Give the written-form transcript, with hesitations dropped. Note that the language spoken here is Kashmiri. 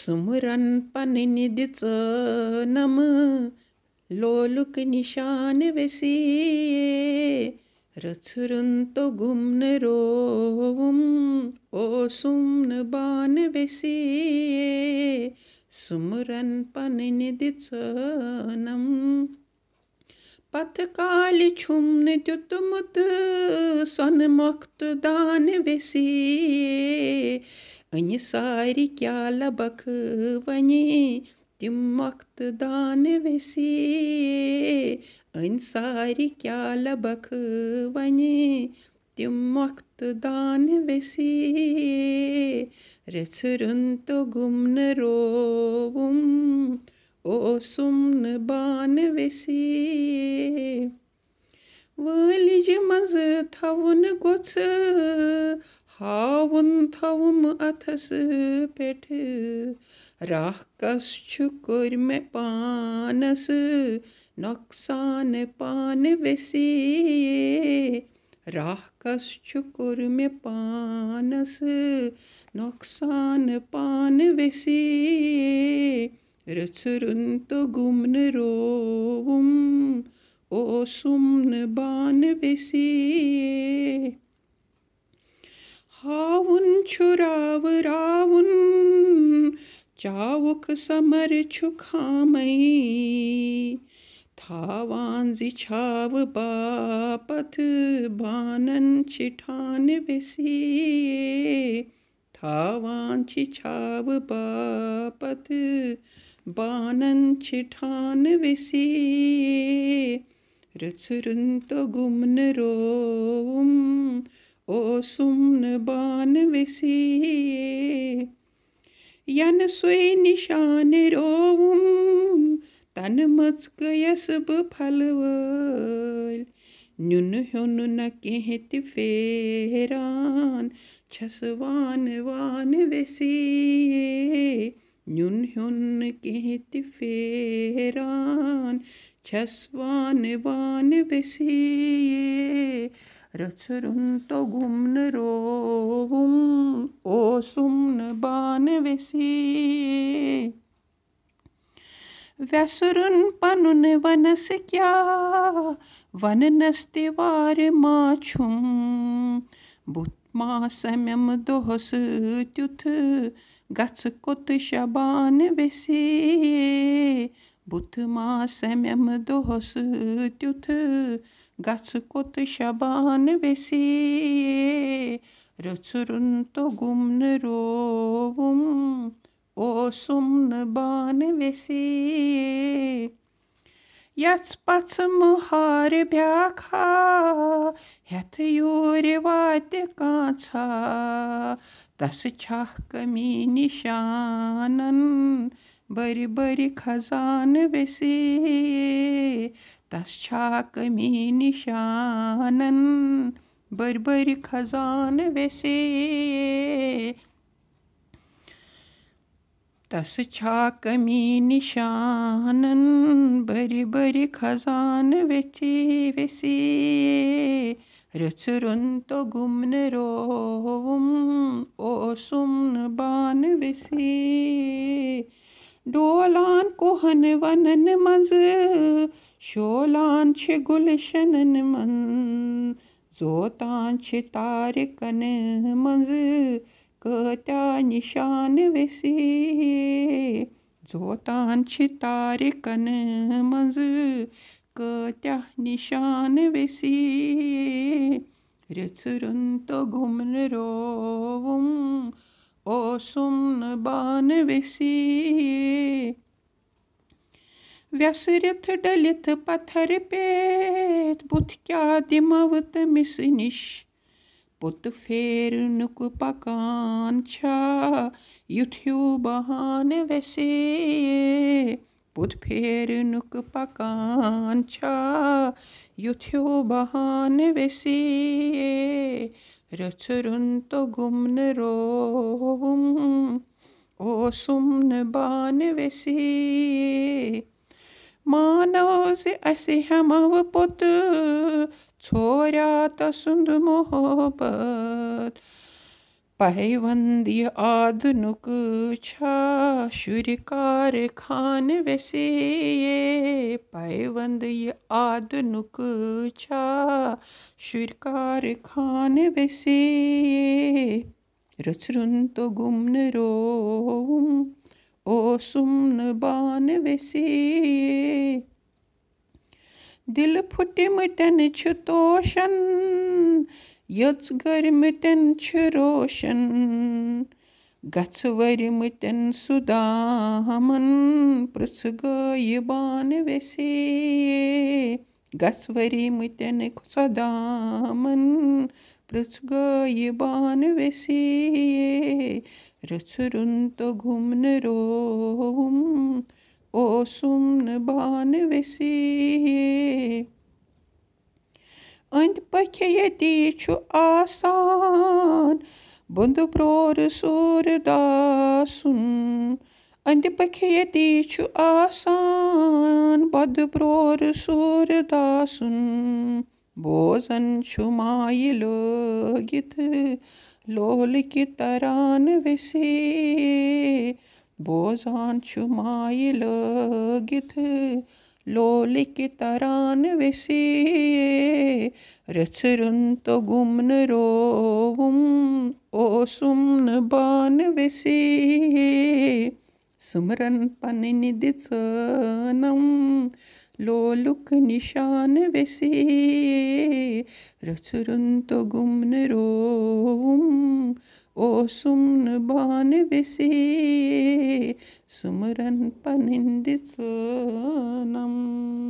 सुमरन पननि दिचनम लोलुक निशान वेसिये रचरुन तो गुमन रोवुम ओ सुमन बान वेसिये सुमरन पननि दिचनम पथ कालि छुमन त्युतमुत सन मख्त दान वेसिये अनि सारी क्या लबख वने तिम मख्त दान वेसिये अनि सारी क्या लबख वने तिम मख्त दान वेसिये रेचरुन तो गुमन रोवुम ओ सुमन बान वेसिये वलिज मज थवन गोच हावन थवम अथस पेठ राह कस छुकुर में पानस नौकसान पान वेसिये राह कस छुकुर में पानस नौकसान पान वेसिये रचरुन तो गुमन रोवुम ओ सुमन बान वेसिये हावुन छुराव रावुन चावुक समर छुखामई थावान जिछाव बापथ बानन छिठान वेसिये थावान छिछाव बापथ बानन छिठान वेसिये रचरुन तो गुमन रोवुम ओ सुमन बान वेसिये यन सोई निशान रोवुम तन मचक यसब फलवल नुन ह्युन न केह ति फेरान छसवान वान वेसिये नुन ह्युन केह ति फेरान छसवान वान वेसिये रचरुन तो गुमन रोवुम ओ सुमन बान वेसिये व्यसरुन पनुन वनस क्या वननस तिवार माछुम बुत मासम्यम दोहस त्युथ गच कोत शबान वेसिये बुत मासम्यम दोहस त्युथ गच कोत शबान वेसिये रचरुन तो गुमन रोवुम ओ सुमन बान वेसिये यच पच मुहार ब्याखा हेथ योर वात कांछा तस छह कमी निशानन बरि बरि खजान वेसिये तस छह कमी निशानन बरि बरि खजान वेसिये तस छा कमी निशानन बरि बरि खजान वेसिये रचरुन तो गुमन रोवुम ओ सुमन बान वेसिये डोलान कोहन वनन मंज शोलान छ गुलशनन मन जोतान छ तारकन मंज कत्या निशान वेसिये जोतान छ तारकन मंज कत्या निशान वेसिये रचरुन तो गुमन रोवुम ओ सुमन बान वेसिये व्यसरिथ डलिथ पत्थर पेत बुथ क्या दिमवत मिस निश पुत फेरनुक पकान छा युथ्यु बहान वेसिये पुत फेरनुक पकान छा युथ्यु बहान वेसिये रचरुन तो गुमन रोवुम ओ सुमन बान वेसिये मानव से असे हमव पुत छोरा तसुंद मोहब्बत पायवंद ये आदनुक छा शुरि कारखान वैसे ये पायवंद ये आदनुक छा शुरि कारखान वैसे ये रचरुन तो गुमन रोम ओ सुमन बान वैसे ये दिल फुटिमतन छ तोशन यच गरिमतन छ रोशन गछवरिमतन सुदामन पृछ गयबान वैसे गछवरिमतन सुदामन पृछ गयबान वैसे रचरुन तो घुमन रोम ओ सुमन बान वैसे अंद पखे यति छु आसान बुंद प्रोर सूर दासुन अंद पखे यति छु आसान बद प्रोर सूर दासुन बोजन छु माय लोगित लोल की तरान वैसे बोजान छु माय लोगित लोल की तरान वैसे रचरुन तो गुमन रोम ओ सुमन बान वैसे सुमरन पननि दिसनम लोलुक निशान वैसे रचरुन तो गुमन रोम ओ सुमन बान वैसे सुमरन पननि दिसनम